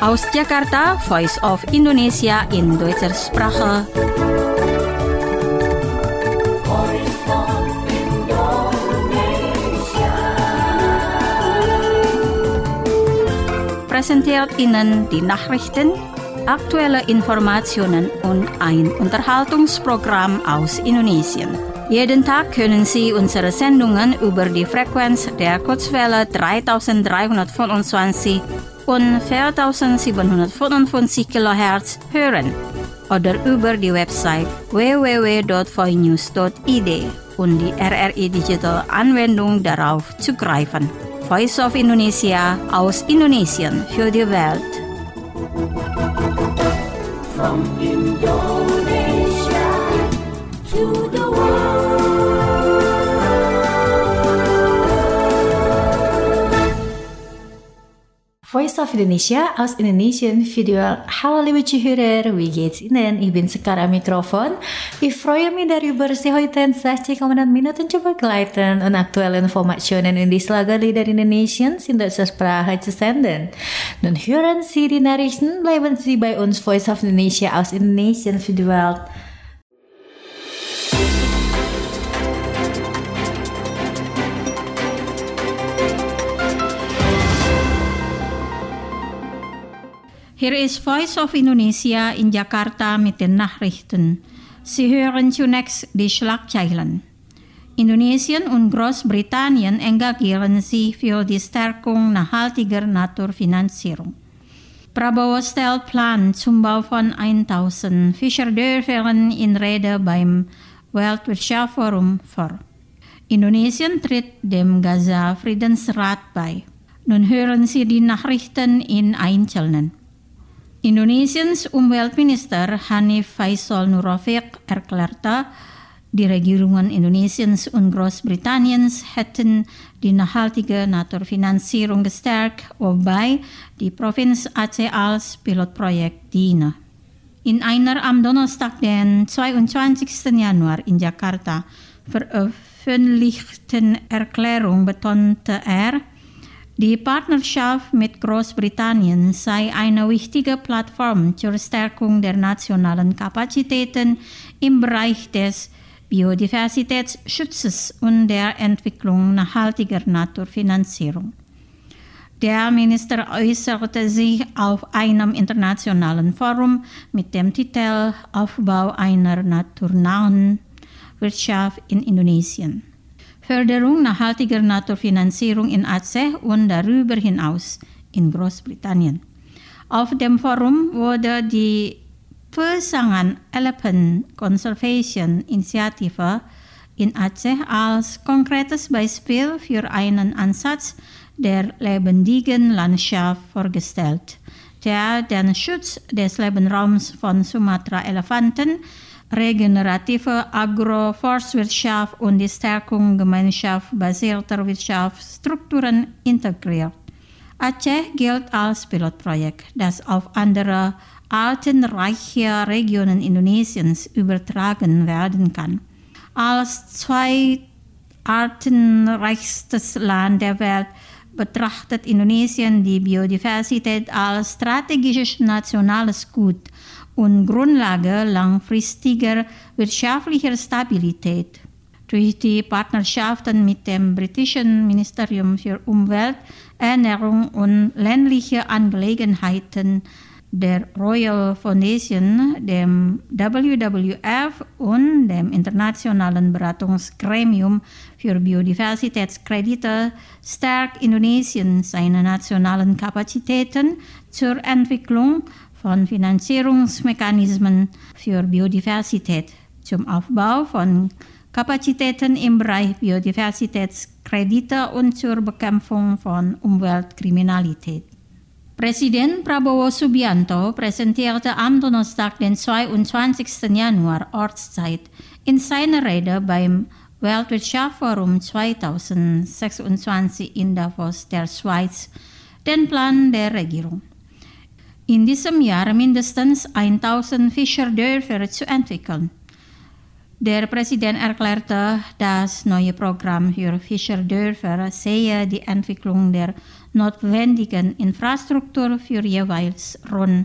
Aus Jakarta, Voice of Indonesia in deutscher Sprache. Präsentiert Ihnen die Nachrichten, aktuelle Informationen und ein Unterhaltungsprogramm aus Indonesien. Jeden Tag können Sie unsere Sendungen über die Frequenz der Kurzwelle 3325 und 4755 kHz hören oder über die Website www.voinews.id und die RRI Digital Anwendung darauf zugreifen. Voice of Indonesia aus Indonesien für die Welt. From Indonesia to the world. Voice of Indonesia aus Indonesian Video. Hallo liebe Zuhörer, wie geht's Ihnen? Ich bin sekarang am Mikrofon. Ich freue mich darüber, Sie heute 60 Minuten zu begleiten und aktuelle Informationen in die Schlagerlieder Indonesiens in deutscher Sprache zu senden. Nun hören Sie die Nachrichten, bleiben Sie bei uns Voice of Indonesia aus Indonesian für die Welt. Hier ist Voice of Indonesia in Jakarta mit den Nachrichten. Sie hören zunächst die Schlagzeilen. Indonesien und Großbritannien engagieren sich für die Stärkung nachhaltiger Naturfinanzierung. Prabowo stellt Plan zum Bau von 1000 Fischerdörfern in Rede beim Weltwirtschaftsforum vor. Indonesien tritt dem Gaza-Friedensrat bei. Nun hören Sie die Nachrichten in Einzelnen. Indonesiens Umweltminister Hanif Faisal Nurrafiq erklärte, die Regierungen Indonesiens und Großbritanniens hätten die nachhaltige Naturfinanzierung gestärkt, wobei die Provinz Aceh als Pilotprojekt diene. In einer am Donnerstag, den 22. Januar in Jakarta veröffentlichten Erklärung betonte er, die Partnerschaft mit Großbritannien sei eine wichtige Plattform zur Stärkung der nationalen Kapazitäten im Bereich des Biodiversitätsschutzes und der Entwicklung nachhaltiger Naturfinanzierung. Der Minister äußerte sich auf einem internationalen Forum mit dem Titel Aufbau einer naturnahen Wirtschaft in Indonesien. Förderung nachhaltiger Naturfinanzierung in Aceh und darüber hinaus in Großbritannien. Auf dem Forum wurde die Pesangan Elephant Conservation Initiative in Aceh als konkretes Beispiel für einen Ansatz der lebendigen Landschaft vorgestellt, der den Schutz des Lebensraums von Sumatra-Elefanten, regenerative Agroforstwirtschaft und die Stärkung gemeinschaftsbasierter Wirtschaftsstrukturen integriert. Aceh gilt als Pilotprojekt, das auf andere artenreiche Regionen Indonesiens übertragen werden kann. Als zweitartenreichstes Land der Welt betrachtet Indonesien die Biodiversität als strategisches nationales Gut und Grundlage langfristiger wirtschaftlicher Stabilität. Durch die Partnerschaften mit dem britischen Ministerium für Umwelt, Ernährung und ländliche Angelegenheiten, der Royal Foundation, dem WWF und dem Internationalen Beratungsgremium für Biodiversitätskredite stärkt Indonesien seine nationalen Kapazitäten zur Entwicklung von Finanzierungsmechanismen für Biodiversität, zum Aufbau von Kapazitäten im Bereich Biodiversitätskredite und zur Bekämpfung von Umweltkriminalität. Präsident Prabowo Subianto präsentierte am Donnerstag, den 22. Januar Ortszeit, in seiner Rede beim Weltwirtschaftsforum 2026 in Davos der Schweiz den Plan der Regierung. In diesem Jahr mindestens 1000 Fischerdörfer zu entwickeln. Der Präsident erklärte, das neue Programm für Fischerdörfer sehe die Entwicklung der notwendigen Infrastruktur für jeweils rund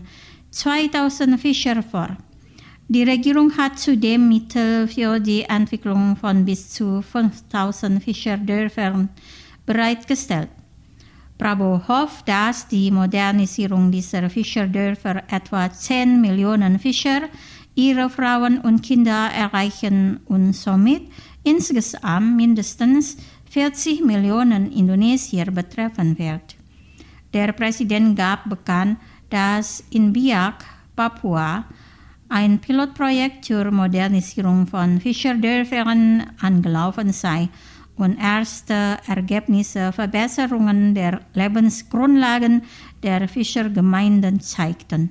2000 Fischer vor. Die Regierung hat zudem Mittel für die Entwicklung von bis zu 5000 Fischerdörfern bereitgestellt. Prabowo hofft, dass die Modernisierung dieser Fischerdörfer etwa 10 Millionen Fischer, ihre Frauen und Kinder erreichen und somit insgesamt mindestens 40 Millionen Indonesier betreffen wird. Der Präsident gab bekannt, dass in Biak, Papua, ein Pilotprojekt zur Modernisierung von Fischerdörfern angelaufen sei und erste Ergebnisse Verbesserungen der Lebensgrundlagen der Fischergemeinden zeigten.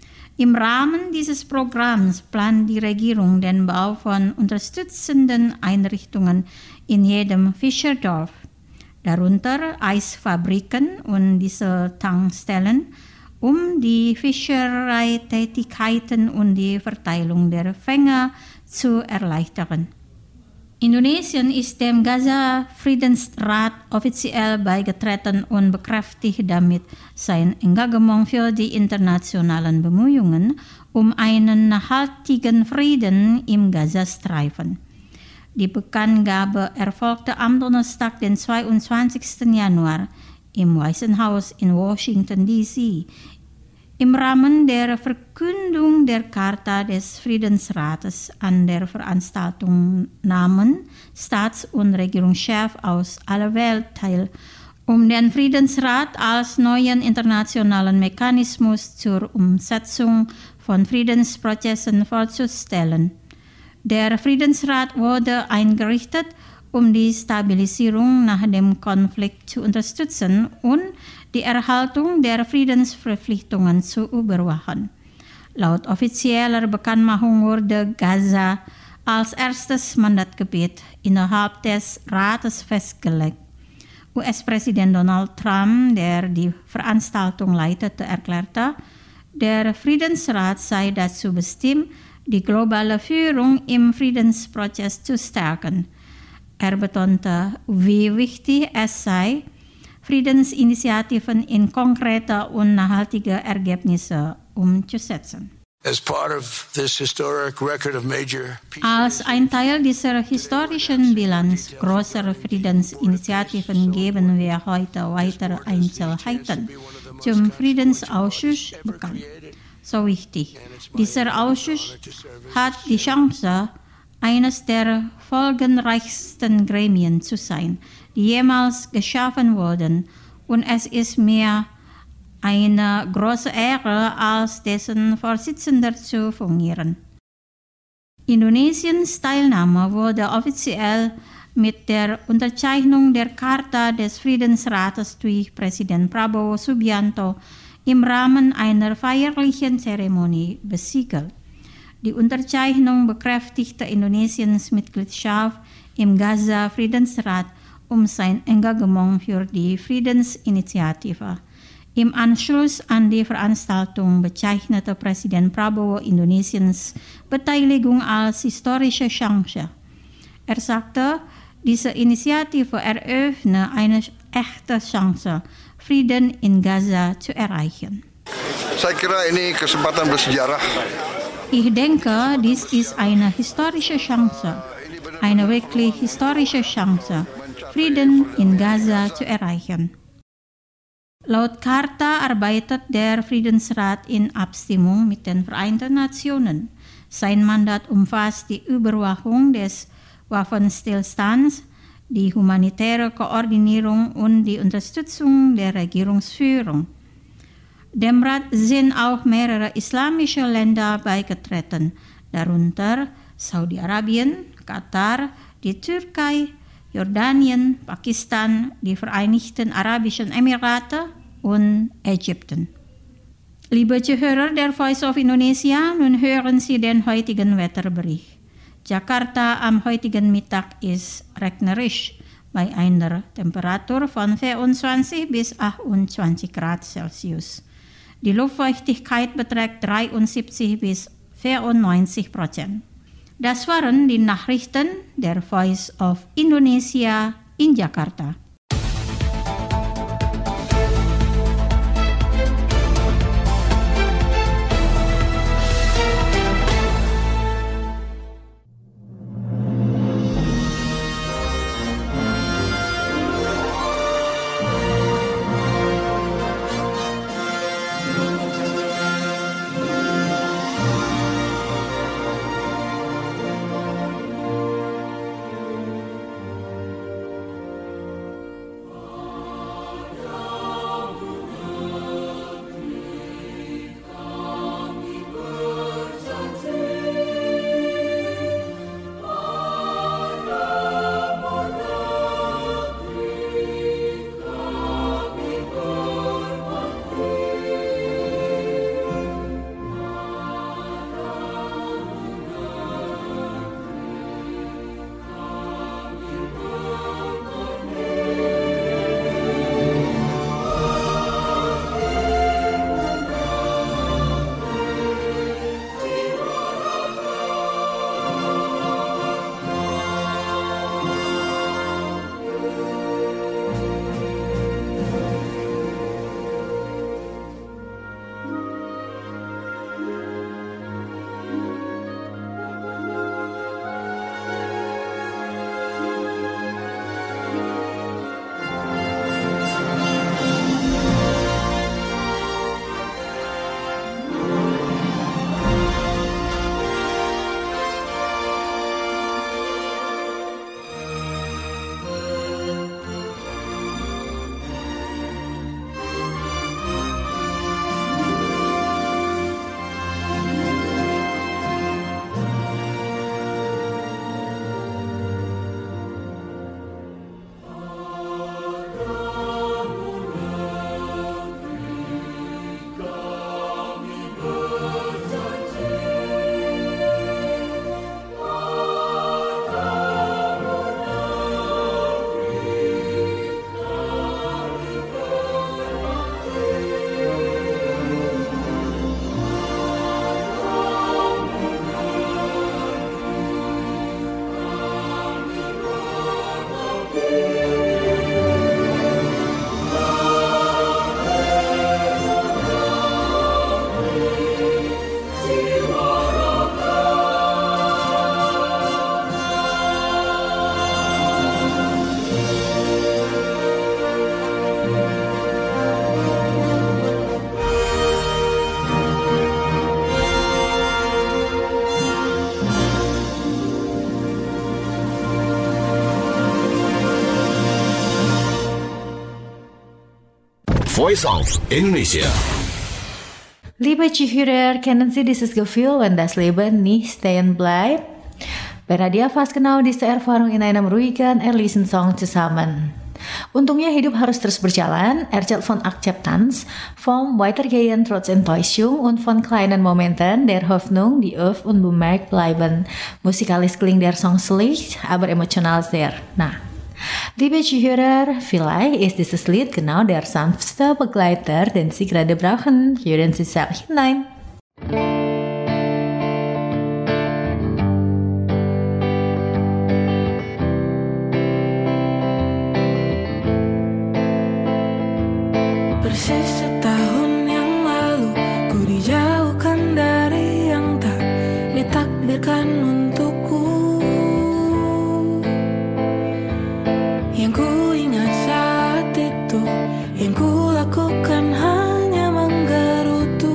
Im Rahmen dieses Programms plant die Regierung den Bau von unterstützenden Einrichtungen in jedem Fischerdorf, darunter Eisfabriken und Dieseltankstellen, um die Fischereitätigkeiten und die Verteilung der Fänge zu erleichtern. Indonesien ist dem Gaza-Friedensrat offiziell beigetreten und bekräftigt damit sein Engagement für die internationalen Bemühungen um einen nachhaltigen Frieden im Gazastreifen. Die Bekanntgabe erfolgte am Donnerstag, den 22. Januar, im Weißen Haus in Washington, D.C., im Rahmen der Verkündung der Charta des Friedensrates. An der Veranstaltung nahmen Staats- und Regierungschefs aus aller Welt teil, um den Friedensrat als neuen internationalen Mechanismus zur Umsetzung von Friedensprozessen vorzustellen. Der Friedensrat wurde eingerichtet, um die Stabilisierung nach dem Konflikt zu unterstützen und die Erhaltung der Friedensverpflichtungen zu überwachen. Laut offizieller Bekanntmachung wurde Gaza als erstes Mandatgebiet innerhalb des Rates festgelegt. US-Präsident Donald Trump, der die Veranstaltung leitete, erklärte, der Friedensrat sei dazu bestimmt, die globale Führung im Friedensprozess zu stärken. Er betonte, wie wichtig es sei, Friedensinitiativen in konkrete und nachhaltige Ergebnisse umzusetzen. Als ein Teil dieser historischen Bilanz großer Friedensinitiativen geben wir heute weitere Einzelheiten zum Friedensausschuss bekannt. So wichtig. Dieser Ausschuss hat die Chance, eines der folgenreichsten Gremien zu sein, die jemals geschaffen wurden, und es ist mir eine große Ehre, als dessen Vorsitzender zu fungieren. Indonesiens Teilnahme wurde offiziell mit der Unterzeichnung der Charta des Friedensrates durch Präsident Prabowo Subianto im Rahmen einer feierlichen Zeremonie besiegelt. Die Unterzeichnung bekräftigte Indonesiens Mitgliedschaft im Gaza-Friedensrat um sein Engagement für die Friedensinitiative. Im Anschluss an die Veranstaltung bezeichnete Präsident Prabowo Indonesiens Beteiligung als historische Chance. Er sagte, diese Initiative eröffne eine echte Chance, Frieden in Gaza zu erreichen. Saya kira ini kesempatan bersejarah. Ich denke, dies ist eine historische Chance, eine wirklich historische Chance, Frieden in Gaza zu erreichen. Laut Charta arbeitet der Friedensrat in Abstimmung mit den Vereinten Nationen. Sein Mandat umfasst die Überwachung des Waffenstillstands, die humanitäre Koordinierung und die Unterstützung der Regierungsführung. Dem Rat sind auch mehrere islamische Länder beigetreten, darunter Saudi-Arabien, Katar, die Türkei, Jordanien, Pakistan, die Vereinigten Arabischen Emirate und Ägypten. Liebe Zuhörer der Voice of Indonesia, nun hören Sie den heutigen Wetterbericht. Jakarta am heutigen Mittag ist regnerisch bei einer Temperatur von 24 bis 28 Grad Celsius. Die Luftfeuchtigkeit beträgt 73 bis 94%. Das waren die Nachrichten der Voice of Indonesia in Jakarta. Voice of Indonesia. Liebe Zuhörer, kennen Sie dieses Gefühl, wenn das Leben nicht stehen bleibt? Berada fast genau diese Erfahrung in einem ruhigen, erlesen Song zusammen. Untungnya hidup harus terus berjalan, erzählt von Akzeptanz, vom Weitergehen trotz Enttäuschung und von kleinen Momenten der Hoffnung, die auf unbemerkt bleiben. Musikalisch klingt der Song schlicht, aber emotional sehr nah. Liebe Zuhörer, vielleicht ist dieses Lied genau der sanfte Begleiter, den Sie gerade brauchen. Hören Sie selbst hinein. Persis setahun yang lalu ku dijauhkan dari yang tak ditakdirkan untukku. Yang ku ingat saat itu, yang ku lakukan hanya menggerutu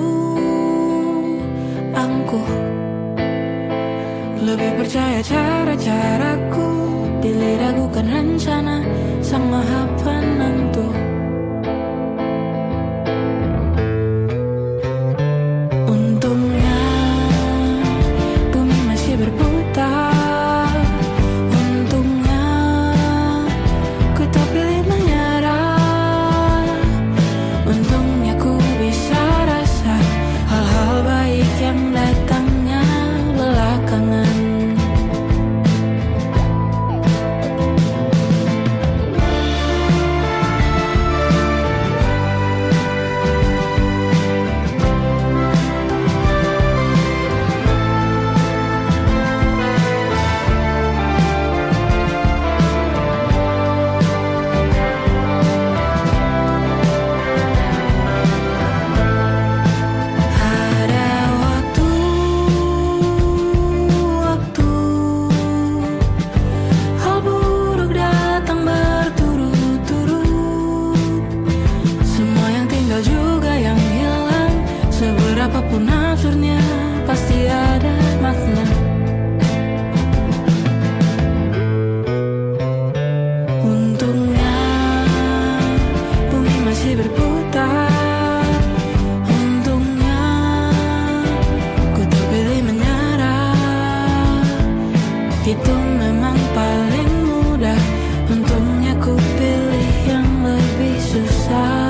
angkuh. Lebih percaya cara-caraku, pilih ragukan rencana Sang Maha Penentu. Untungnya bumi masih berputar. Untungnya ku tak pilih menyerah. Untungnya ku bisa rasa hal-hal baik yang datangnya belakangan. Apapun absurdnya pasti ada makna. Untungnya bumi masih berputar. Untungnya ku tak pilih menyerah. Itu memang paling mudah. Untungnya ku pilih yang lebih susah.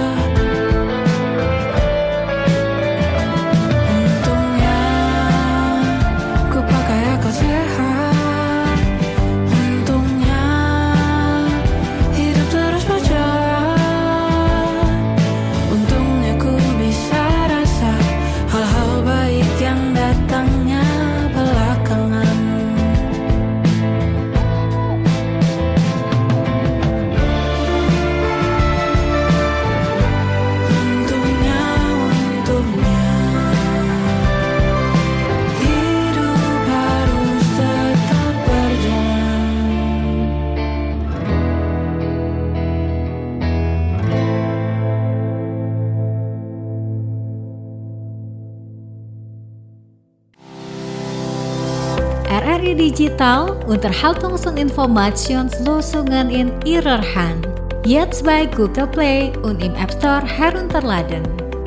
RRI Digital unterhaltungsun informationslösungen in Ihrer Hand. Jetzt bei Google Play und im App Store herunterladen.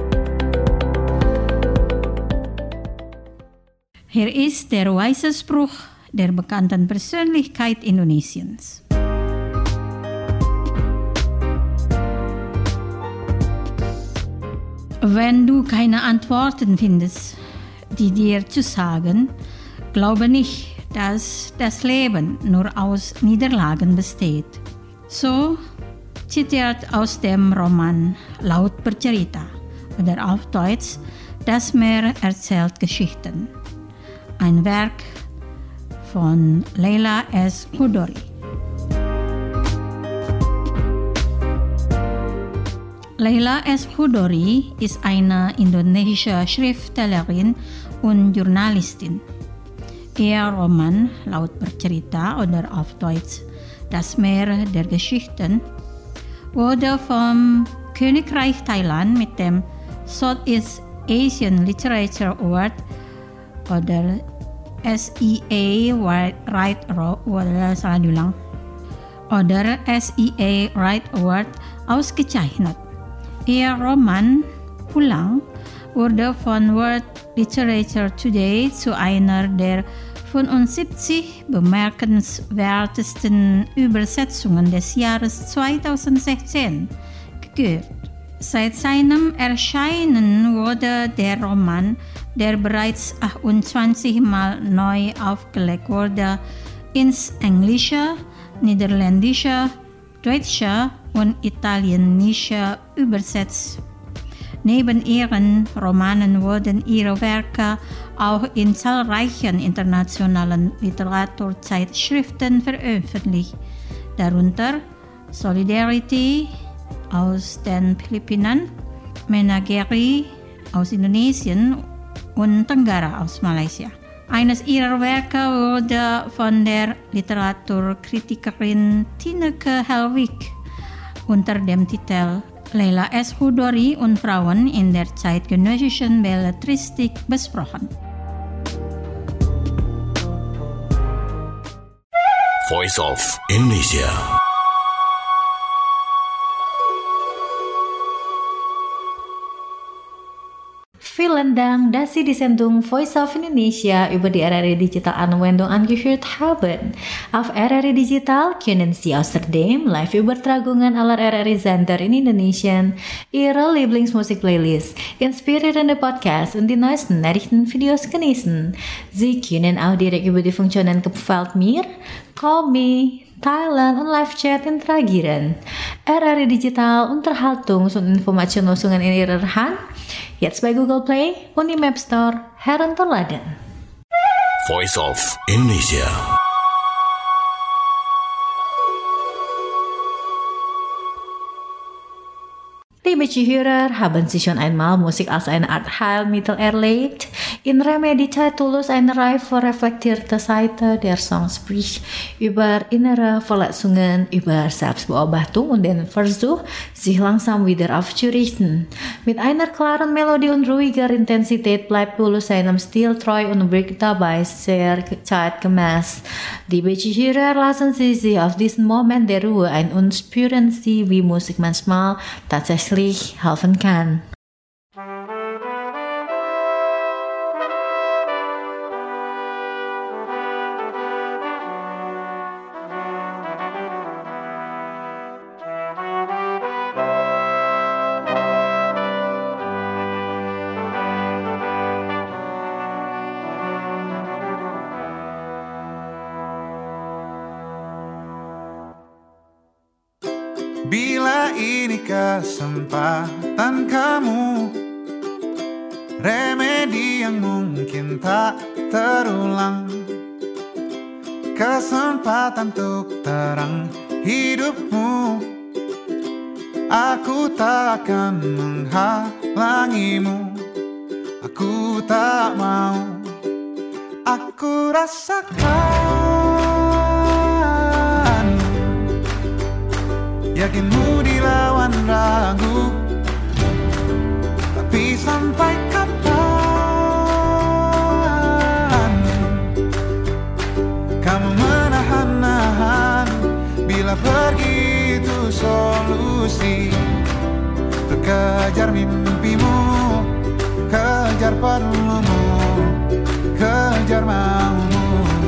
Hier ist der weise Spruch der bekannten Persönlichkeit Indonesiens. Wenn du keine Antworten findest, die dir zu sagen, glaube nicht, dass das Leben nur aus Niederlagen besteht. So zitiert aus dem Roman Laut bercerita oder auf Deutsch Das Meer erzählt Geschichten. Ein Werk von Leila S. Chudori. Leila S. Chudori ist eine indonesische Schriftstellerin und Journalistin. Ihr Roman Laut bercerita oder auf Deutsch Das Meer der Geschichten wurde vom Königreich Thailand mit dem Southeast Asian Literature Award oder SEA Right Award ausgezeichnet. Ihr Roman Pulang wurde von World Literature Today zu einer der 75 bemerkenswertesten Übersetzungen des Jahres 2016 gekürt. Seit seinem Erscheinen wurde der Roman, der bereits 28 Mal neu aufgelegt wurde, ins Englische, Niederländische, Deutsche und Italienische übersetzt. Neben ihren Romanen wurden ihre Werke auch in zahlreichen internationalen Literaturzeitschriften veröffentlicht, darunter Solidarity aus den Philippinen, Menageri aus Indonesien und Tenggara aus Malaysia. Eines ihrer Werke wurde von der Literaturkritikerin Tineke Helwig unter dem Titel Leila S. Hudori und Frauen in der zeitgenössischen Belletristik besprochen. Voice of Indonesia. Vielen Dank, dass Sie die Sendung Voice of Indonesia über die RRI Digital Anwendung angehört haben. Auf RRI Digital können Sie außerdem Live-Übertragungen aller RRI-Sender in Indonesien, Ihre Lieblingsmusik-Playlist, inspirierende Podcasts und die neuesten Nachrichtenvideos genießen. Sie können auch direkt über die Funktionen Gefällt mir, Call Me, Thailand und Live-Chat interagieren. RRI Digital Unterhaltungs- und Informationslösungen in Ihrer Hand. Jetzt bei Google Play und im App Store herunterladen. Voice of Indonesia. Liebe Zuhörer, haben Sie schon einmal Musik als eine Art Heilmittel erlebt? In Remedy Tulus eine Reihe von reflektierter Seite der Song spricht über innere Verletzungen, über Selbstbeobachtung und den Versuch, sich langsam wieder aufzurichten. Mit einer klaren Melodie und ruhiger Intensität bleibt Tulus seinem Stil treu und wirkt dabei sehr zeitgemäß. Liebe Zuhörer, lassen Sie sich auf diesen Moment der Ruhe ein und spüren Sie, wie Musik manchmal tatsächlich helfen kann. Bila ini kesempatan kamu, remedi yang mungkin tak terulang, kesempatan untuk terang hidupmu, aku tak akan menghalangimu, aku tak mau, aku rasakan. Yakinmu dilawan ragu, tapi sampai kapan kamu menahan-nahan? Bila pergi itu solusi untuk kejar mimpimu, kejar perlumu, kejar maumu,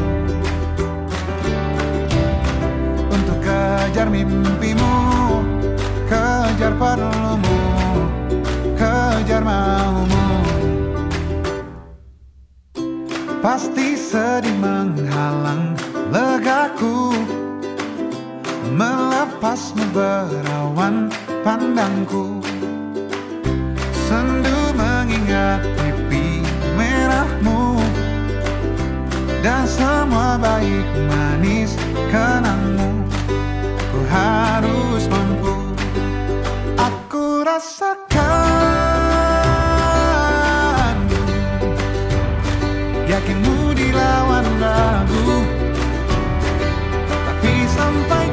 untuk kejar mimpimu, kejar perlumu, kejar maumu. Pasti sedih menghalang legaku, melepasmu berawan pandangku, sendu mengingat pipi merahmu, dan semua baik manis kenangmu. Ku harus mampu, aku rasakan. Yakinmu dilawan ragu, tapi sampai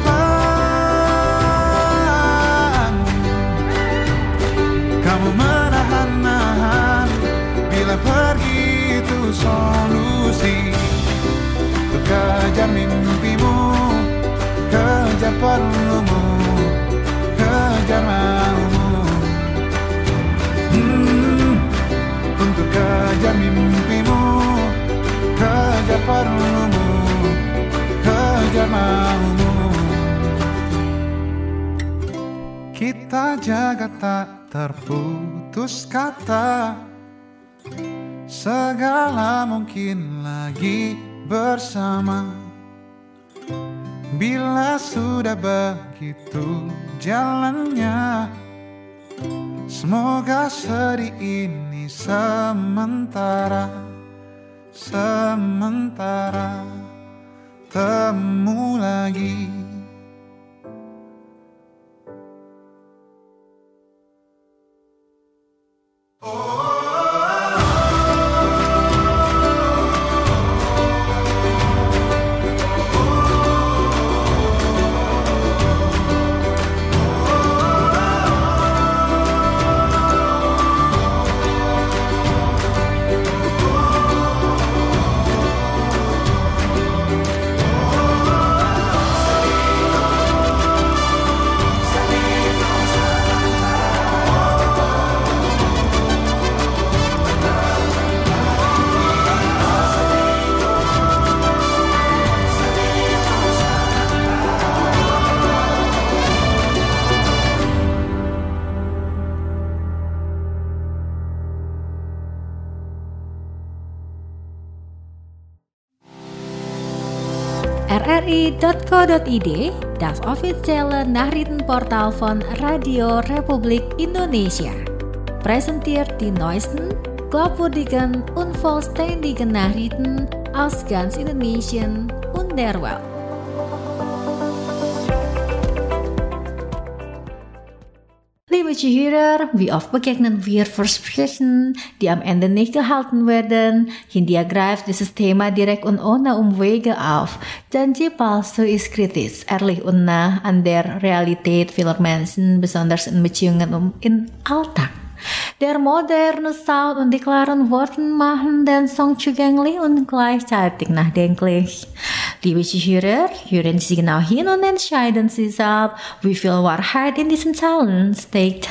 kapan kamu menahan-nahan? Bila pergi itu solusi untuk kejar mimpimu, kejar perlumu, kejar maumu. mimpimu, kejar perlumu, kejar maumu. Kita jaga tak terputus kata, segala mungkin lagi bersama. Bila sudah begitu jalannya, semoga sedih ini sementara, sementara temu lagi. rri.co.id, das officiële nachrichtenportaal van Radio Republik Indonesia. Presenteert die neuesten, glaubwürdigen und vollständigen Nachrichten aus ganz Indonesien und der Welt. Liebe Zuhörer, wie oft begegnen wir Versprechen, die am Ende nicht gehalten werden? Hindia greift dieses Thema direkt und ohne Umwege auf. Janji palsu ist kritisch, ehrlich und nah an der Realität vieler Menschen, besonders in Beziehungen im Alltag. Der moderne Sound und die klaren Worte machen den Song zugänglich und gleichzeitig nachdenklich. Liebe Zuhörer, hören Sie genau hin und entscheiden Sie selbst, wie viel Wahrheit in diesen Zeilen steckt.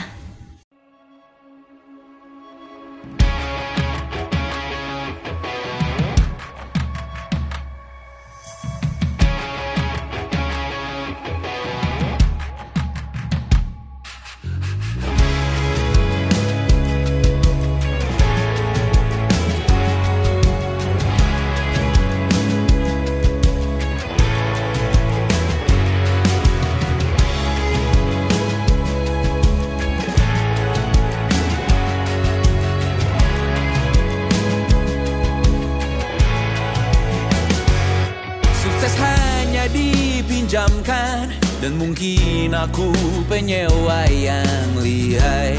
Dan mungkin aku penyewa yang lihai.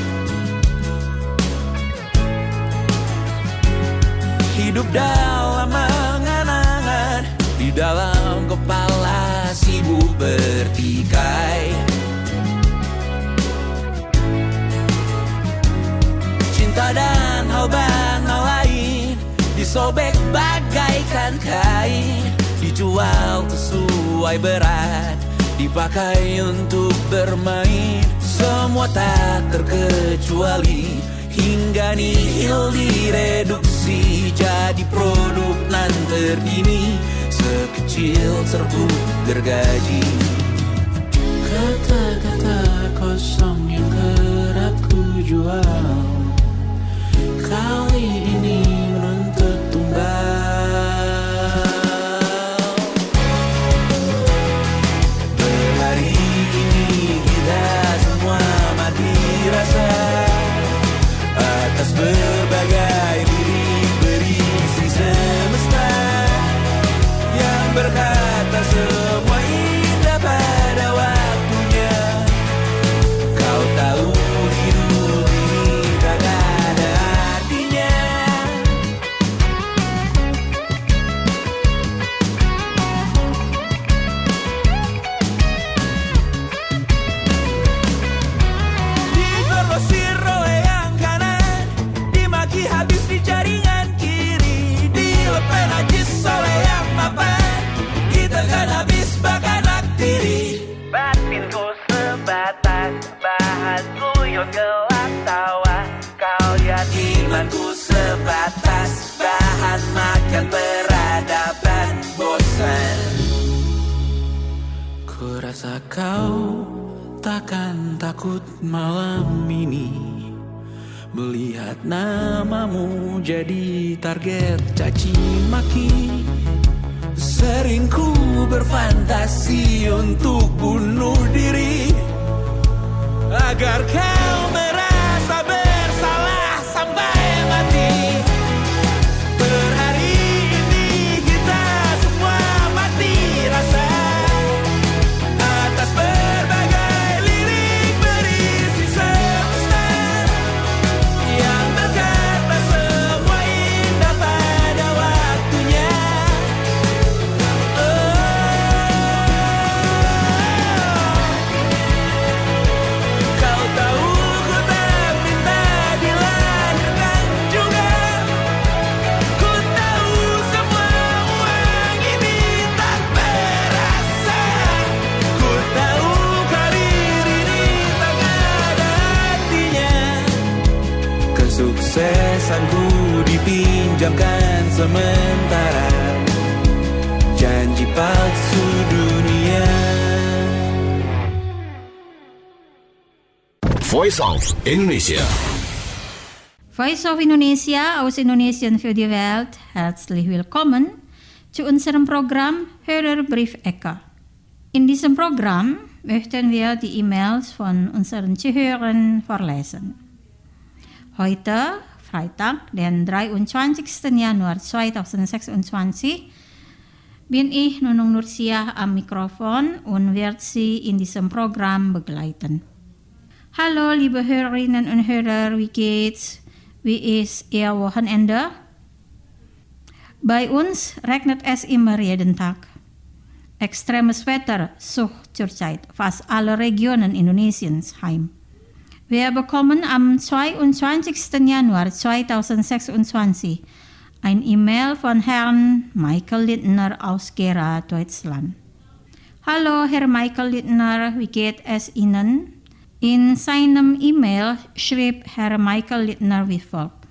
Hidup dalam angan-angan, di dalam kepala sibuk bertikai. Cinta dan hal banal lain disobek bagaikan kain, dijual sesuai berat, dipakai untuk bermain. Semua tak terkecuali, hingga nihil direduksi jadi produk nan terkini, sekecil serbuk gergaji. Kata-kata kosong yang kerap ku jual, kali ini menuntut tumbal. Atas berbagai lirik berisi semesta yang berkata semua indah pada waktunya. Kau tahu hidup ini tak ada artinya. Digrosir oleh yang kanan, dimaki habis di jaringan kiri, dilepen najis oleh yang mapan, ditekan habis rasa kau takkan takut malam ini melihat namamu jadi target caci maki. Sering ku berfantasi untuk bunuh diri agar kau merasa bersalah sampai mati. Per hari ini kita semua mati rasa atas berbagai lirik berisi semesta yang berkata semua indah pada waktunya. Kau tahu ku tak minta dilahirkan juga. Ku tahu semua uang ini tak berasa. Ku tahu karir ini tak ada artinya. Kesuksesanku dipinjamkan sementara janji palsu dunia. Voice of Indonesia. Voice of Indonesia aus Indonesien für die Welt, herzlich willkommen zu unserem Programm Hörerbrief Ecke. In diesem Programm möchten wir die E-Mails von unseren Zuhörern vorlesen. Heute, Freitag, den 23. Januar 2026, bin ich Nunung Nursiah am Mikrofon und werde Sie in diesem Programm begleiten. Hallo liebe Hörerinnen und Hörer, wie geht's? Wie ist Ihr Wochenende? Bei uns regnet es immer jeden Tag. Extremes Wetter sucht zurzeit fast alle Regionen Indonesiens heim. Wir bekommen am 22. Januar 2026 ein E-Mail von Herrn Michael Lindner aus Gera, Deutschland. Hallo Herr Michael Lindner, wie geht es Ihnen? In seinem E-Mail schrieb Herr Michael Lindner wie folgt: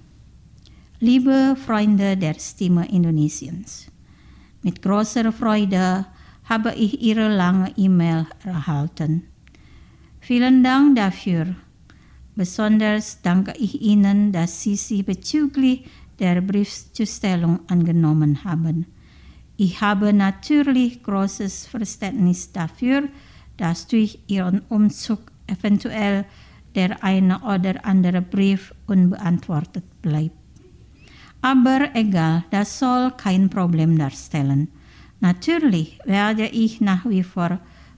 Liebe Freunde der Stimme Indonesiens, mit großer Freude habe ich Ihre lange E-Mail erhalten. Vielen Dank dafür. Besonders danke ich Ihnen, dass Sie sich bezüglich der Briefzustellung angenommen haben. Ich habe natürlich großes Verständnis dafür, dass durch Ihren Umzug eventuell der eine oder andere Brief unbeantwortet bleibt. Aber egal, das soll kein Problem darstellen. Natürlich werde ich nach wie vor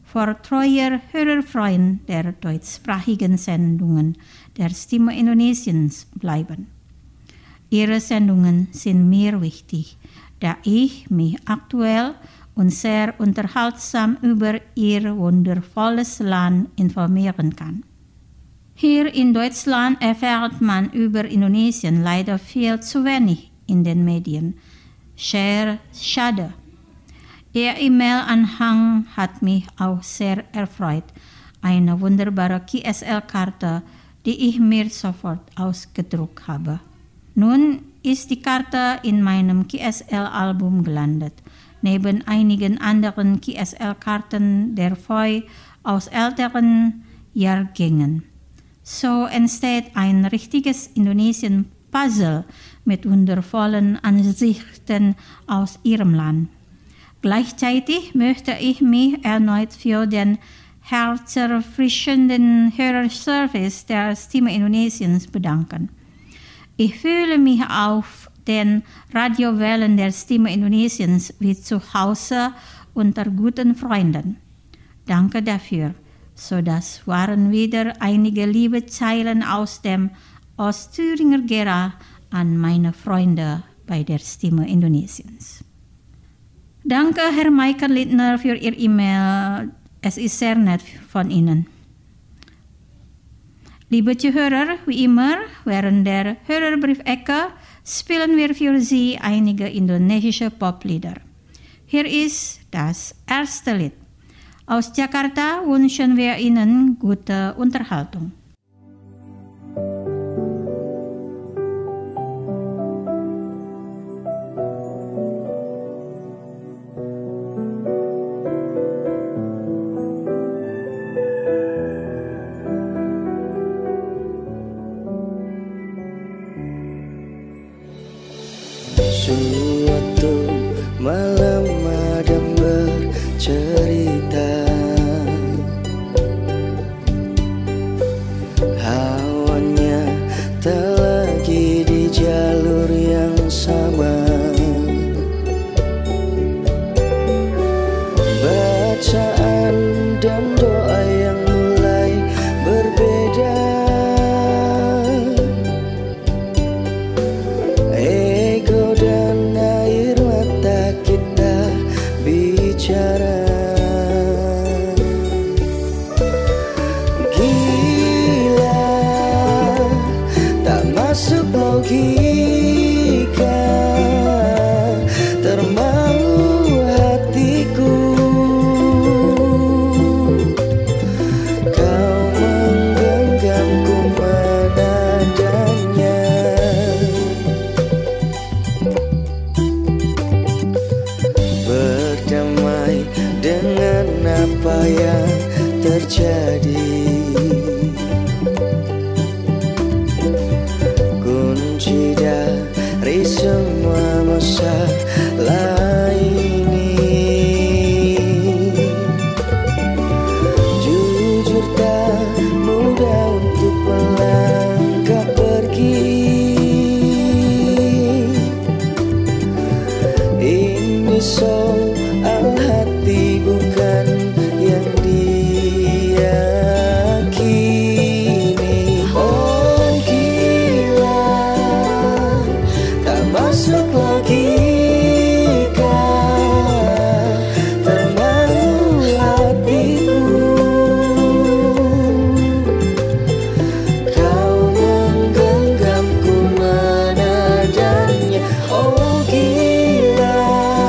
treuer Hörerfreund der deutschsprachigen Sendungen der Stimme Indonesiens bleiben. Ihre Sendungen sind mir wichtig, da ich mich aktuell und sehr unterhaltsam über Ihr wundervolles Land informieren kann. Hier in Deutschland erfährt man über Indonesien leider viel zu wenig in den Medien. Sehr schade. Ihr E-Mail-Anhang hat mich auch sehr erfreut. Eine wunderbare QSL-Karte, die ich mir sofort ausgedruckt habe. Nun ist die Karte in meinem QSL-Album gelandet. Neben einigen anderen QSL-Karten der Foi aus älteren Jahrgängen. So entsteht ein richtiges Indonesien-Puzzle mit wundervollen Ansichten aus Ihrem Land. Gleichzeitig möchte ich mich erneut für den herzerfrischenden Hörerservice der Stimme Indonesiens bedanken. Ich fühle mich auf den Radiowellen der Stimme Indonesiens wie zu Hause unter guten Freunden. Danke dafür. So, das waren wieder einige liebe Zeilen aus dem Ostthüringer Gera an meine Freunde bei der Stimme Indonesiens. Danke, Herr Michael Lindner, für Ihr E-Mail. Es ist sehr nett von Ihnen. Liebe Zuhörer, wie immer, während der Hörerbrief-Ecke spielen wir für Sie einige indonesische Poplieder. Hier ist das erste Lied. Aus Jakarta wünschen wir Ihnen gute Unterhaltung. bacaan dan doa yang mulai berbeda. Ego dan air mata kita bicara. Gila, tak masuk logika, termalu hatiku. Kau menggenggamku menadanya. Berdamai dengan apa yang terjadi. Kunci dari semua masalah ini, jujur tak mudah untuk melangkah pergi. Ini soal hati bukan yang diyakini. Oh gila, tak masuk logika, termalu hatiku. Kau menggenggamku menadanya. Oh gila,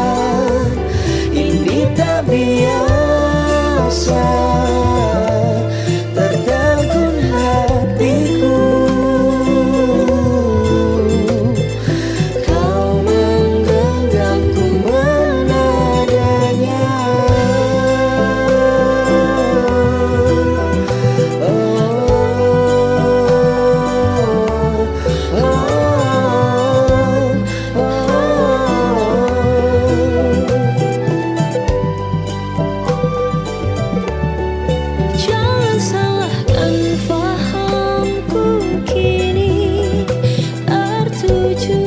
ini tak biasa, tertegun hatiku. Kau menggenggamku menadanya. Oh, oh, oh, oh. Jangan salahkan fahamku kini tertuju.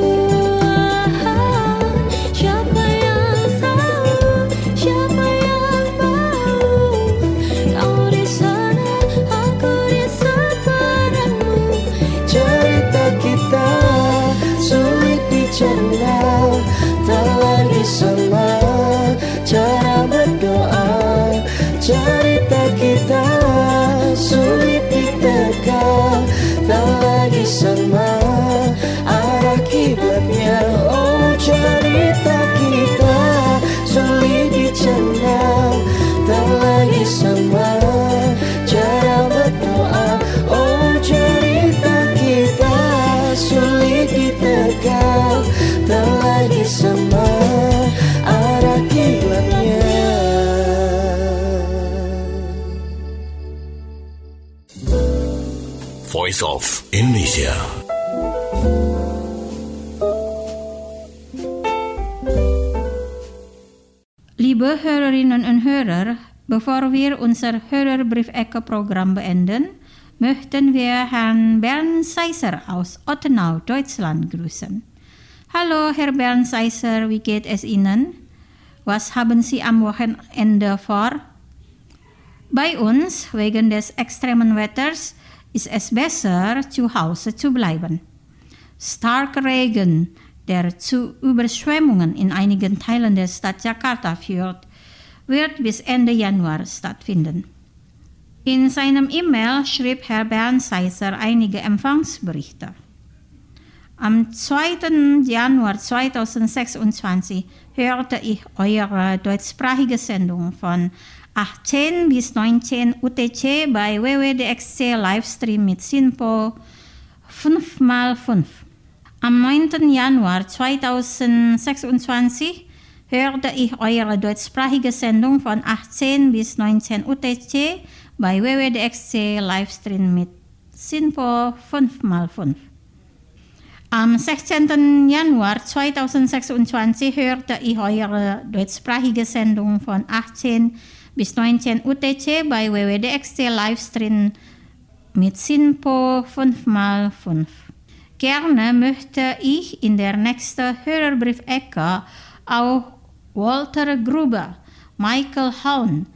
Siapa yang tahu, siapa yang mau? Kau di sana, aku di sepadamu. Cerita kita sulit dicerna, tak lagi sama cara berdoa. Cerita kita sulit diterka, tak lagi sama arah kiblatnya. Oh cerita kita sulit dicerna, tak lagi sama cara berdoa. Oh cerita kita sulit diterka, tak lagi sama arah kiblatnya. Voice of Indonesia. Liebe Hörerinnen und Hörer, bevor wir unser Hörerbriefecke-Programm beenden, möchten wir Herrn Bernd Seisser aus Ottenau, Deutschland grüßen. Hallo Herr Bernd Seisser, wie geht es Ihnen? Was haben Sie am Wochenende vor? Bei uns, wegen des extremen Wetters, ist es besser, zu Hause zu bleiben. Starker Regen, der zu Überschwemmungen in einigen Teilen der Stadt Jakarta führt, wird bis Ende Januar stattfinden. In seinem E-Mail schrieb Herr Bernd Seisser einige Empfangsberichte. Am 2. Januar 2026 hörte ich eure deutschsprachige Sendung von 18 bis 19 UTC bei WWDXC Livestream mit SINPO 5x5. Am 9. Januar 2026 hörte ich eure deutschsprachige Sendung von 18 bis 19 UTC bei WWDXC Livestream mit SINPO 5x5. Am 16. Januar 2026 hörte ich eure deutschsprachige Sendung von 18 bis 19 UTC bei WWDXC Livestream mit SINPO 5x5. Gerne möchte ich in der nächsten Hörerbriefecke auch Walter Gruber, Michael Haun,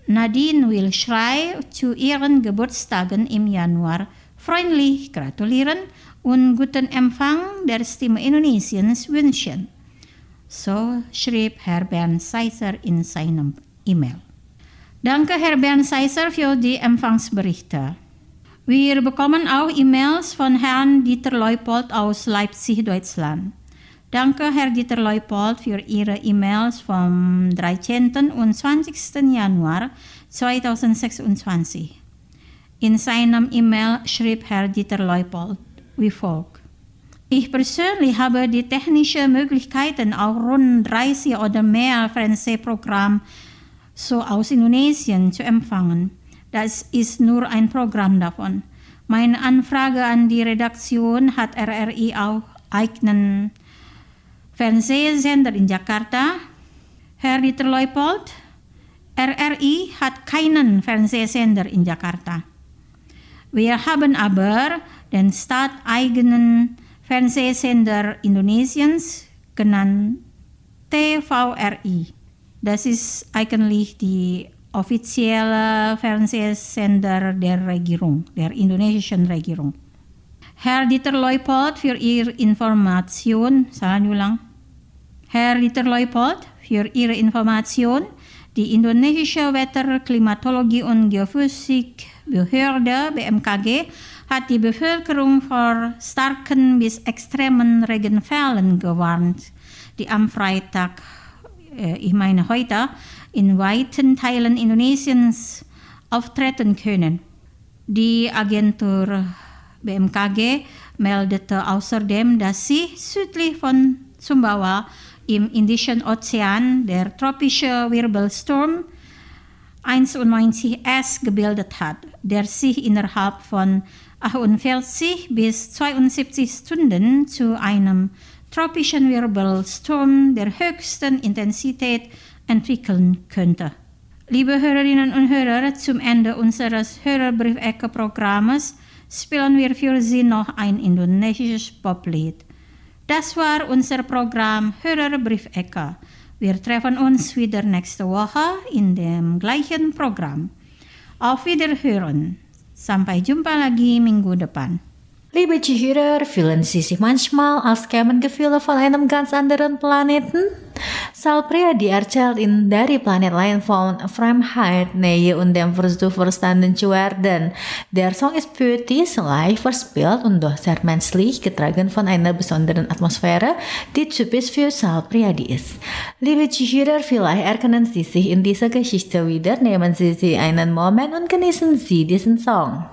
Nadine Wilschrei zu ihren Geburtstagen im Januar freundlich gratulieren und guten Empfang der Stimme Indonesiens wünschen. So schrieb Herr Bernd Seisser in seinem E-Mail. Danke, Herr Bernd Seisser, für die Empfangsberichte. Wir bekommen auch E-Mails von Herrn Dieter Leupold aus Leipzig, Deutschland. Danke, Herr Dieter Leupold, für Ihre E-Mails vom 13. und 20. Januar 2026. In seinem E-Mail schrieb Herr Dieter Leupold wie folgt. Ich persönlich habe die technischen Möglichkeiten, auch rund 30 oder mehr Fernsehprogramme so aus Indonesien zu empfangen. Das ist nur ein Programm davon. Meine Anfrage an die Redaktion, hat RRI auch eigenen Fernsehsender in Jakarta? Herr Dieter Leupold, RRI hat keinen Fernsehsender in Jakarta. Wir haben aber den staateigenen Fernsehsender Indonesiens, genannt TVRI. Das ist eigentlich die offizielle Fernsehsender der Regierung, der indonesischen Regierung. Herr Dieter Leupold, für Ihre Information, Herr Dieter Leupold, für Ihre Information, die indonesische Wetter-, Klimatologie- und Geophysikbehörde BMKG hat die Bevölkerung vor starken bis extremen Regenfällen gewarnt, die am Freitag, heute, in weiten Teilen Indonesiens auftreten können. Die Agentur BMKG meldete außerdem, dass sich südlich von Sumbawa im Indischen Ozean der tropische Wirbelsturm 91S gebildet hat, der sich innerhalb von 48 bis 72 Stunden zu einem tropischen Wirbelsturm der höchsten Intensität entwickeln könnte. Liebe Hörerinnen und Hörer, zum Ende unseres Hörerbriefecke-Programmes spielen wir für Sie noch ein indonesisches Poplied. Das war unser Programm Hörerbriefecke. Wir treffen uns wieder nächste Woche in dem gleichen Programm. Auf Wiederhören. Sampai jumpa lagi minggu depan. Liebe Zuhörer, fühlen Sie sich manchmal, als kämen Gefühle von einem ganz anderen Planeten? Salpria, die erzählt in dari Planet lain von Fremdheit, Nähe und dem Versuch verstanden zu werden. Der Song ist poetisch, leicht verspielt und doch sehr menschlich, getragen von einer besonderen Atmosphäre, die typisch für Salpriadi ist. Liebe Zuhörer, vielleicht erkennen Sie sich in dieser Geschichte wieder, nehmen Sie sich einen Moment und genießen Sie diesen Song.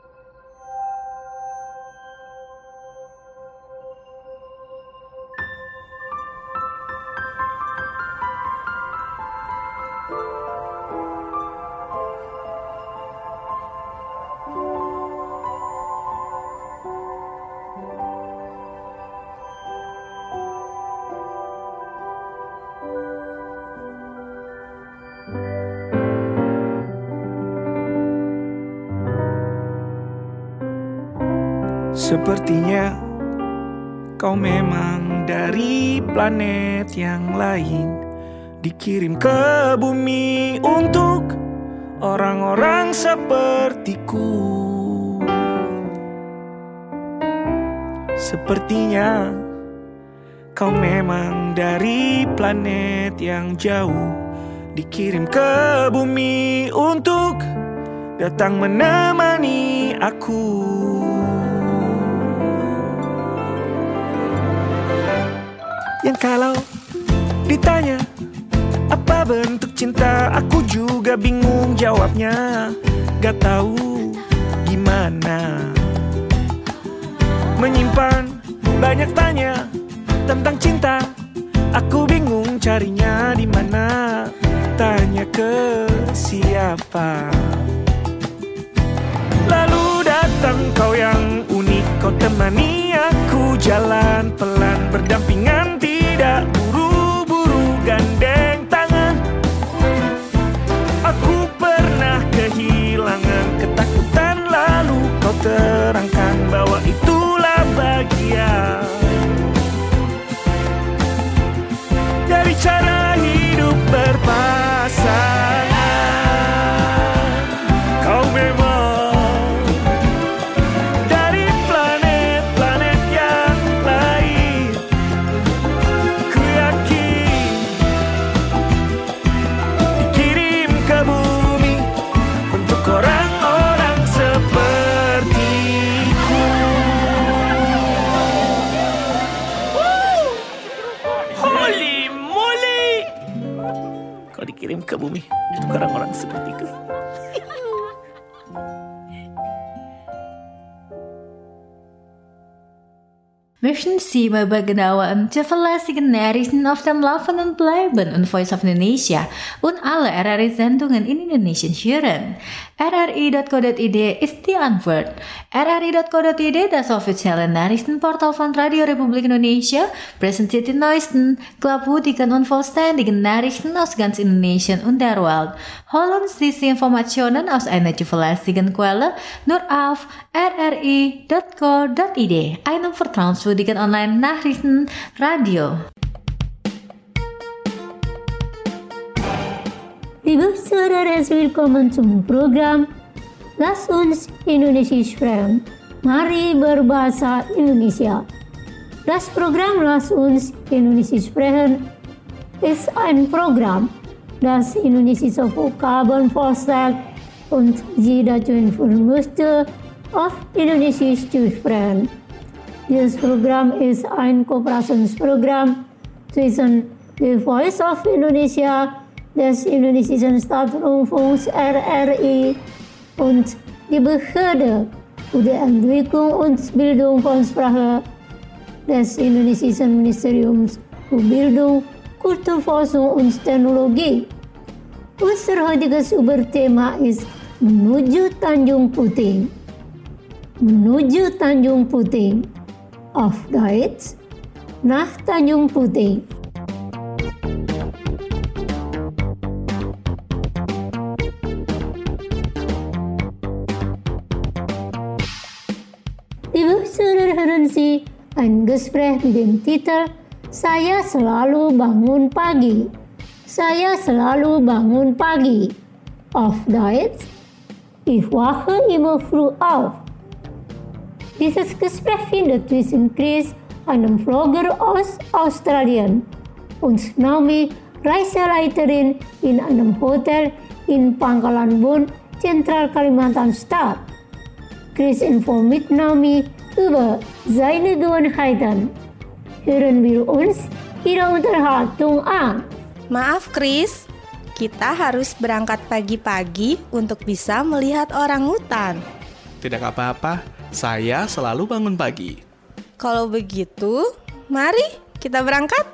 Sepertinya kau memang dari planet yang lain, dikirim ke bumi untuk orang-orang sepertiku. Sepertinya kau memang dari planet yang jauh, dikirim ke bumi untuk datang menemani aku. Yang kalau ditanya apa bentuk cinta, aku juga bingung jawabnya. Gak tahu gimana menyimpan banyak tanya tentang cinta. Aku bingung carinya di mana, tanya ke siapa. Lalu datang kau yang unik, kau temani aku jalan pelan berdampingan, tidak buru-buru gandeng tangan. Aku pernah kehilangan ketakutan, lalu kau terangkan bahwa itulah bagian dari cara hidup berpasangan. kalau dikirim ke bumi untuk orang-orang sepertiku. Möchten Sie mal genauer die verlässlichen Nachrichten auf dem Laufenden bleiben und Voice of Indonesia und alle RRI-Sendungen in Indonesian hören? RRI.co.id ist die Antwort. RRI.co.id, das offizielle Nachrichtenportal von Radio Republik Indonesia, präsentiert die neuesten, glaubwürdigen und vollständigen Nachrichten aus ganz Indonesien und der Welt. Holen Sie diese Informationen aus einer zuverlässigen Quelle nur auf rri.co.id, einem vertrauenswürdigen Online-Nachrichtenradio. Liebe Zuhörer, herzlich willkommen zum Programm Lass uns Indonesisch sprechen. Mari berbahasa Indonesia. Das Programm Lass uns Indonesisch sprechen ist ein Programm, das indonesische Vokabeln vorstellt und Sie dazu informieren möchte, auf Indonesisch zu sprechen. Dieses Programm ist ein Kooperationsprogramm zwischen The Voice of Indonesia, des indonesischen Staatsrundfunks RRI und die Behörde für die Entwicklung und Bildung von Sprache des indonesischen Ministeriums für Bildung, Kulturforschung und Technologie. Unser heutiges Überthema ist Menuju Tanjung Puting. Menuju Tanjung Puting. Auf Deutsch, nach Tanjung Puting. Liebe Zuhörer, hören Sie ein Gespräch mit dem Titel Saya selalu bangun pagi. Saya selalu bangun pagi. Auf Deutsch, ich wache immer früh auf. Dieses Gespräch findet zwischen Chris, einem Vlogger aus Australien, und Naomi, Reiseleiterin in einem Hotel in Pangkalan Bun, Zentral Kalimantan statt. Chris informiert Naomi über seine Gewohnheiten. Hören wir uns ihre Unterhaltung an. Maaf Chris, kita harus berangkat pagi-pagi untuk bisa melihat orangutan. Tidak apa-apa, saya selalu bangun pagi. Kalau begitu, mari kita berangkat.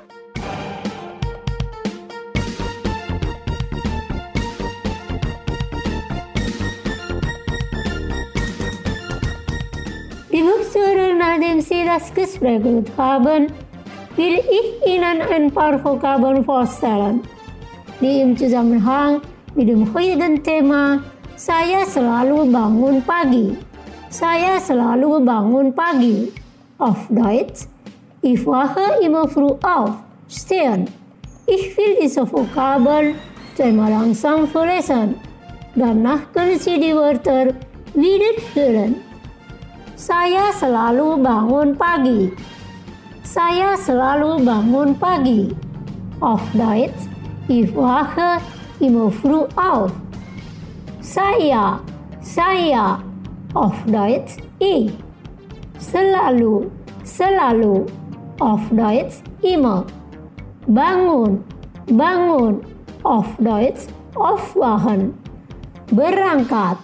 Liebe Zuhörer, nachdem Sie das Gespräch gehört haben, will ich Ihnen ein paar Vokabeln vorstellen, die im Zusammenhang mit dem heutigen Thema Saya selalu bangun pagi. Saya selalu bangun pagi. Auf Deutsch, ich wache immer früh auf, stehen. Ich will diese Vokabeln zweimal langsam vorlesen. Danach können Sie die Wörter wiederholen. Saya selalu bangun pagi. Saya selalu bangun pagi. Auf Deutsch, ich wache immer früh auf. Saya. Auf Deutsch, ich. Selalu. Auf Deutsch, immer. Bangun. Auf Deutsch, aufwachen. Berangkat.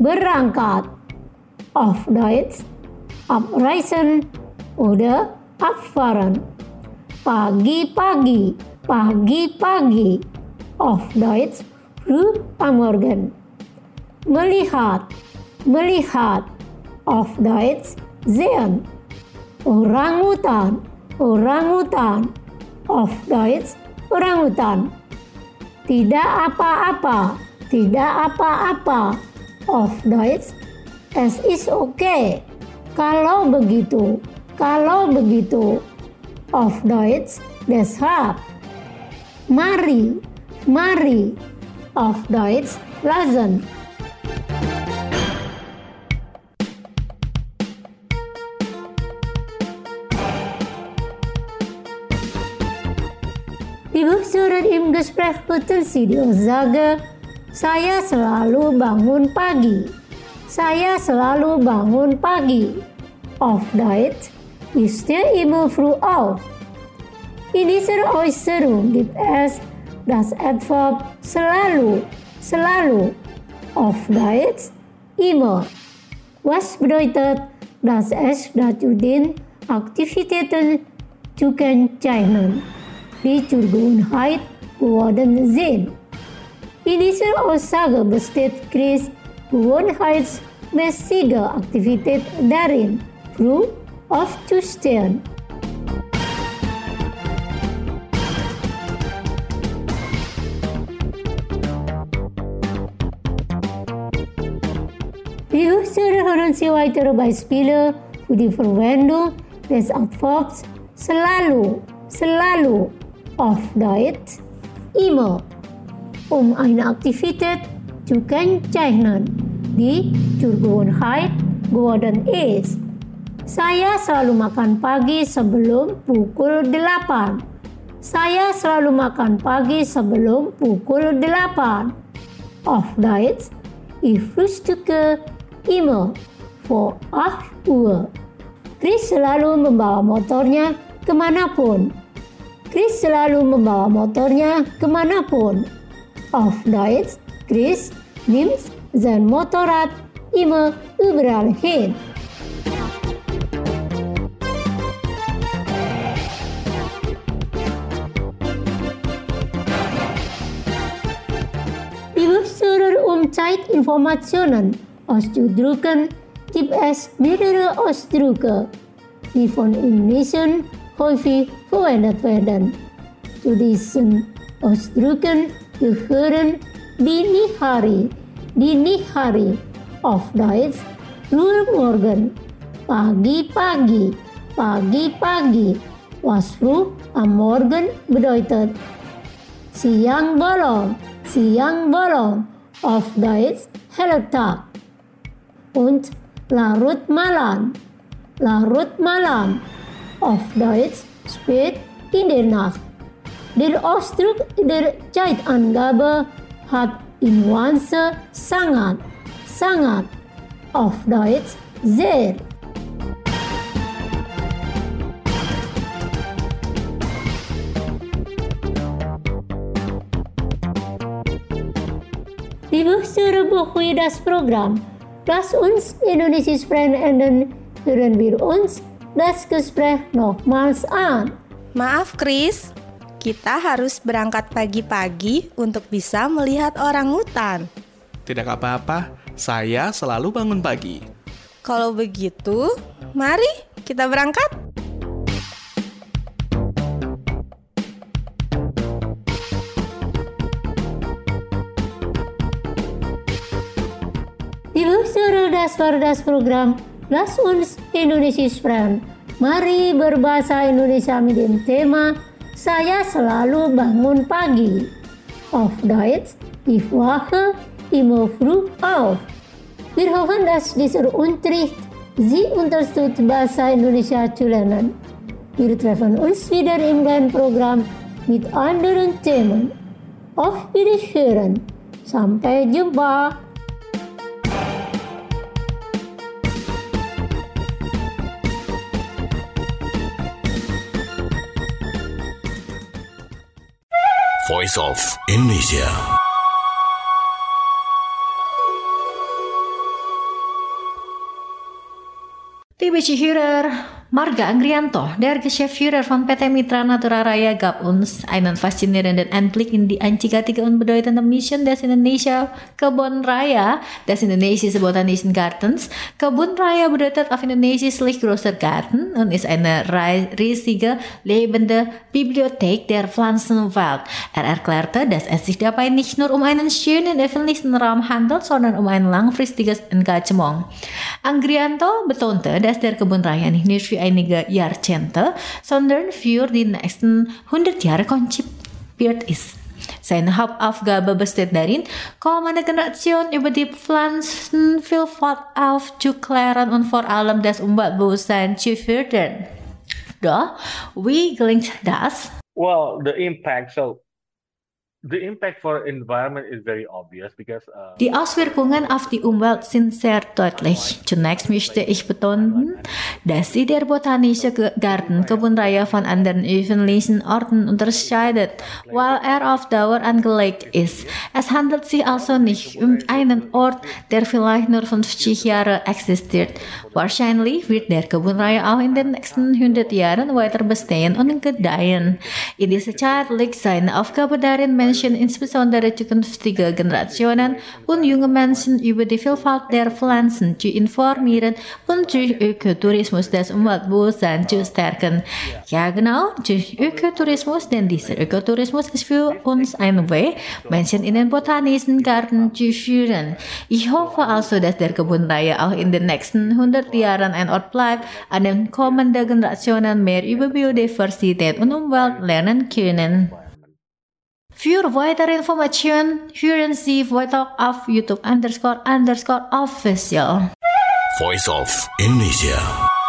Auf Deutsch, abreisen oder abfahren. Pagi-pagi. Auf Deutsch, früh am Morgen. Melihat. Auf Deutsch, sehen. Orangutan. Auf Deutsch, orangutan. Tidak apa-apa. Auf Deutsch, es ist okay. Kalau begitu. Auf Deutsch, deshalb. Mari. Auf Deutsch, lassen. Liebe Zuhörer, im Gespräch hörten Sie die Aussage, saya selalu bangun pagi. Saya selalu bangun pagi. Auf Deutsch, ich stehe immer früh auf. In dieser Äußerung gibt es das Adverb selalu, selalu. Of Deutsch immer. Was bedeutet, dass es dazu dient, Aktivitäten zu kennzeichnen, die zur Gewohnheit geworden sind. In dieser Aussage besteht Chris gewohnheitsmäßige Aktivität darin, früh aufzustehen. Wir hören Sie weitere Beispiele für die Verwendung des Adverbs selalu, selalu, auf Deutsch immer, eine Aktivität zu kennzeichnen, die zur Gewohnheit geworden ist. Saya selalu makan pagi sebelum pukul 8. Saya selalu makan pagi sebelum pukul 8. Auf Deutsch, ich frühstücke immer vor 8 Uhr. Chris selalu membawa motornya kemanapun. Chris selalu membawa motornya kemanapun. Auf Deutsch, Chris nimmt sein Motorrad immer überall hin. Liebe Hörer, Zeitinformationen auszudrücken, gibt es mehrere Ausdrücke, die von Indonesiern häufig verwendet werden. Zu diesen Ausdrücken gehören dini hari, auf Deutsch früher Morgen, pagi-pagi, pagi-pagi, was früh am Morgen bedeutet siang bolong, auf Deutsch heller Tag, und larut malam, auf Deutsch spät in der Nacht. Der Ausdruck der Zeitangabe hat in Nuance sangat, auf Deutsch sehr. Liebe Hörer, bevor das Programm, lass uns Indonesia sprechen und dann hören wir uns das Gespräch nochmals an. Maaf Chris, kita harus berangkat pagi-pagi untuk bisa melihat orangutan. Tidak apa-apa, saya selalu bangun pagi. Kalau begitu, mari kita berangkat. Liebe Hörer, das war das Programm Lass uns Indonesia sprechen. Mari berbahasa Indonesia mit dem Thema Saya selalu bangun pagi. Auf Deutsch, ich wache immer früh auf. Wir hoffen, dass dieser Unterricht Sie unterstützt, Bahasa Indonesia zu lernen. Wir treffen uns wieder im neuen Programm mit anderen Themen. Auf Wiederhören. Sampai jumpa. Voice of Indonesia. Liebe Zuhörer, Marga Angrianto, der Geschäftsführer von PT Mitra Natura Raya, gab uns einen faszinierenden Einblick in die einzigartige und bedeutende Mission des Indonesia Kebun Raya, des Indonesischen Botanischen Gartens. Kebun Raya bedeutet auf Indonesisch großer Garten und ist eine riesige, lebende Bibliothek der Pflanzenwelt. Er erklärte, dass es sich dabei nicht nur um einen schönen öffentlichen Raum handelt, sondern um ein langfristiges Engagement. Angrianto betonte, dass der Kebun Raya nicht nur für einige Jahrzehnte, sondern für die nächsten 100 Jahre konzipiert ist. Seine Hauptaufgabe besteht darin, kommende Generationen über die Pflanzenvielfalt aufzuklären und vor allem das Umweltbewusstsein zu fördern. Doch, wie gelingt das? Well, the impact. So The impact for environment is very obvious because Die Auswirkungen auf die Umwelt sind sehr deutlich. Zunächst möchte ich betonen, dass sich der botanische Garten Kebun Raya von anderen öffentlichen Orten unterscheidet, weil er auf Dauer angelegt ist. Es handelt sich also nicht um einen Ort, der vielleicht nur 50 Jahre existiert. Wahrscheinlich wird der Kebun Raya auch in den nächsten 100 Jahren weiter bestehen und gedeihen. In dieser Zeit liegt seine Aufgabe darin, Menschen, insbesondere zukünftige Generationen und junge Menschen über die Vielfalt der Pflanzen zu informieren und durch Ökotourismus das Umweltbewusstsein zu stärken. Ja genau, durch Ökotourismus, denn dieser Ökotourismus ist für uns ein Weg, Menschen in den botanischen Garten zu führen. Ich hoffe also, dass der Kebun Raya auch in den nächsten 100 Jahren ein Ort bleibt, an dem kommende Generationen mehr über Biodiversität und Umwelt lernen können. Für weitere Informationen hören Sie Voitalk auf YouTube__official. Voice of Indonesia.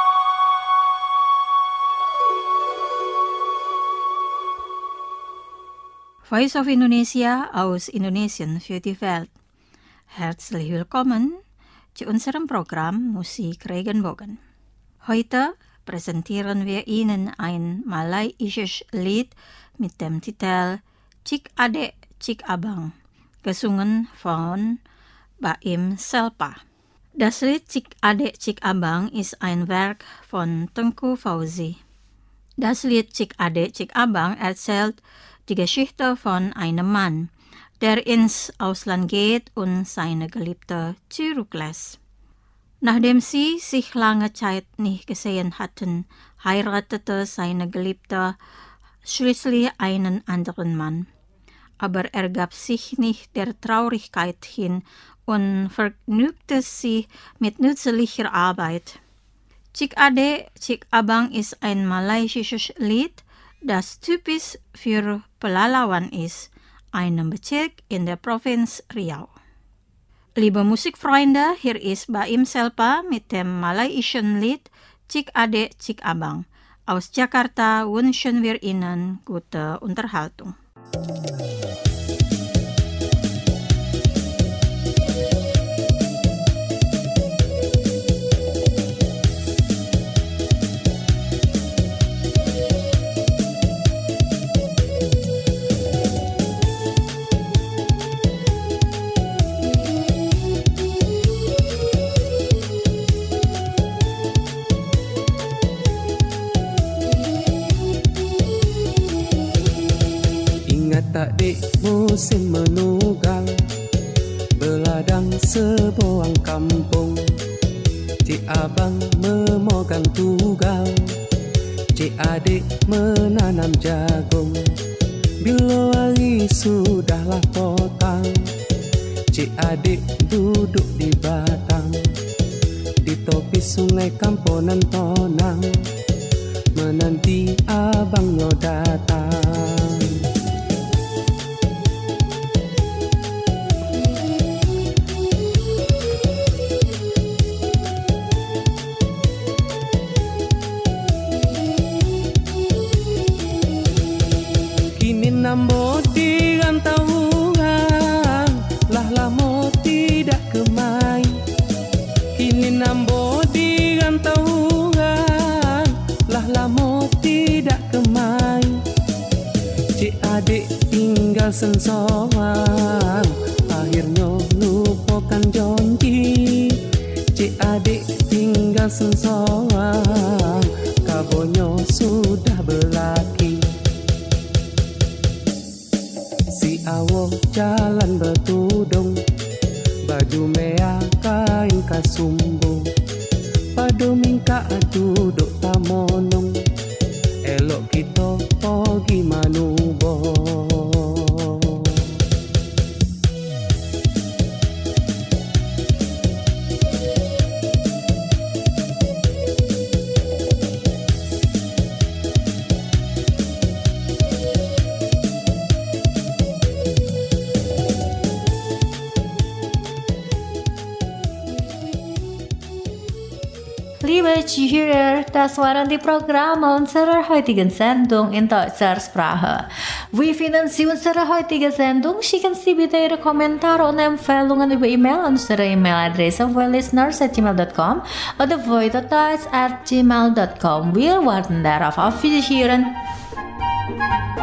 Voice of Indonesia aus Indonesien für die Welt. Herzlich willkommen zu unserem Programm Musik Regenbogen. Heute präsentieren wir Ihnen ein malaysisches Lied mit dem Titel Cik Adek Cik Abang, gesungen von Baim Selpa. Das Lied Cik Adek Cik Abang ist ein Werk von Tengku Fauzi. Das Lied Cik Adek Cik Abang erzählt die Geschichte von einem Mann, der ins Ausland geht und seine Geliebte zurücklässt. Nachdem sie sich lange Zeit nicht gesehen hatten, heiratete seine Geliebte schließlich einen anderen Mann. Aber er gab sich nicht der Traurigkeit hin und vergnügte sich mit nützlicher Arbeit. Cik Adek Cik Abang ist ein malaysisches Lied, das typisch für Pelalawan ist, einem Bezirk in der Provinz Riau. Liebe Musikfreunde, hier ist Baim Selpa mit dem malaysischen Lied Cik Adek Cik Abang. Aus Jakarta wünschen wir Ihnen gute Unterhaltung. Tak di musim menugal, beladang sebuah kampung. Cik Abang memegang tugal, Cik Adik menanam jagung. Bila hari sudahlah potang, Cik Adik duduk di batang, di tepi sungai Kamponan Tonang, menanti abangnya datang. Nambo di rantauan, lah lama tidak kemai. Kini nambo di rantauan, lah lama tidak kemai. Cik Adik tinggal sensorang, akhirnya lupakan janji. Cik Adik tinggal sensorang, kabonyo sudah berlaki. Awak jalan bertudung, baju merah kain kasumbung, padu mingka duduk tamonong, elok kita pergi manubo. Liebe Zuhörer, das waren die Programme unserer heutigen Sendung in deutscher Sprache. Vi finansierar unsere heutige Sendung. Schicken Sie bitte Ihre Kommentare und Empfehlungen über E-Mail an unsere E-Mail-Adresse voilisteners@gmail.com oder voi.deutsch@gmail.com. Wir warten darauf. Auf Wiedersehen.